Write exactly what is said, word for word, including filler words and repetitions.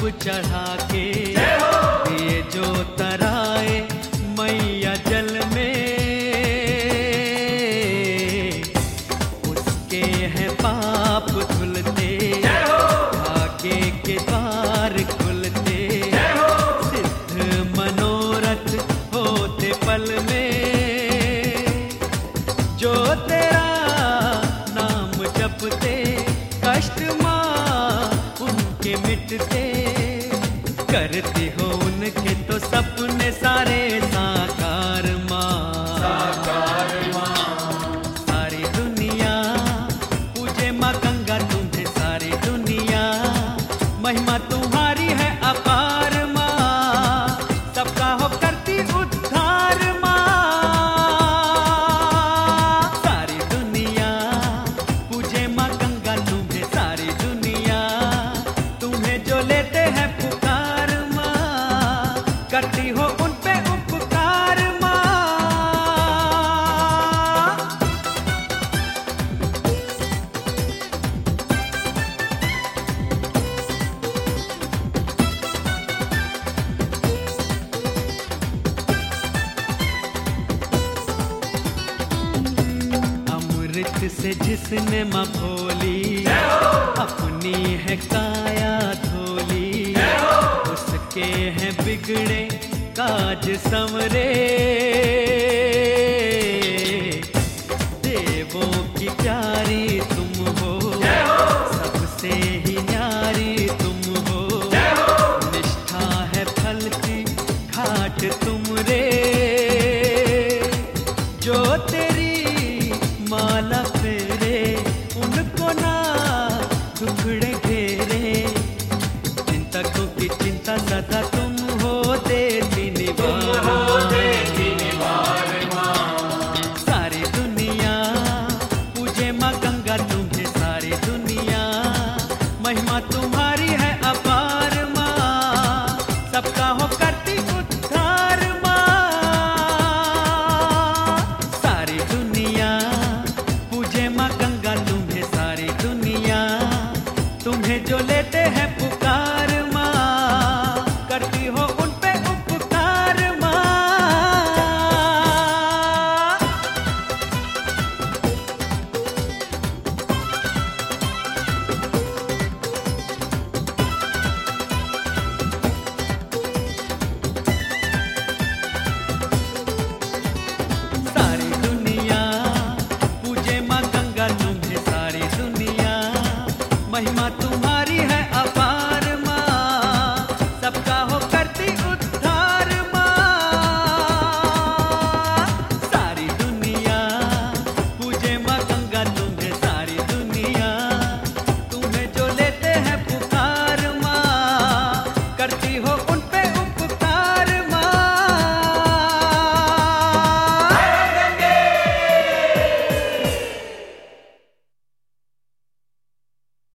चढ़ा के दिए जो तराए मैया जल में, उसके हैं पाप धुलते, भाग्य के द्वार खुलते, सिद्ध मनोरथ होते पल में। जो तेरा नाम जपते कष्ट माँ उनके मिटते, करती हो उनके तो सपने सारे साकार माँ। साकार माँ। सारी दुनिया पूजे माँ गंगा तुम्हें, सारी दुनिया महिमा तुम्हारी है अपार माँ, सबका हो करती उद्धार माँ। सारी दुनिया पूजे माँ गंगा तुम्हें, सारी दुनिया तुम्हें जो लेते हैं पुकार माँ, करती हो उन पे उपकार माँ। अमृत से जिसने माँ खोली, अपनी है काया धोली, उसके हैं बिगड़े काज संवरे।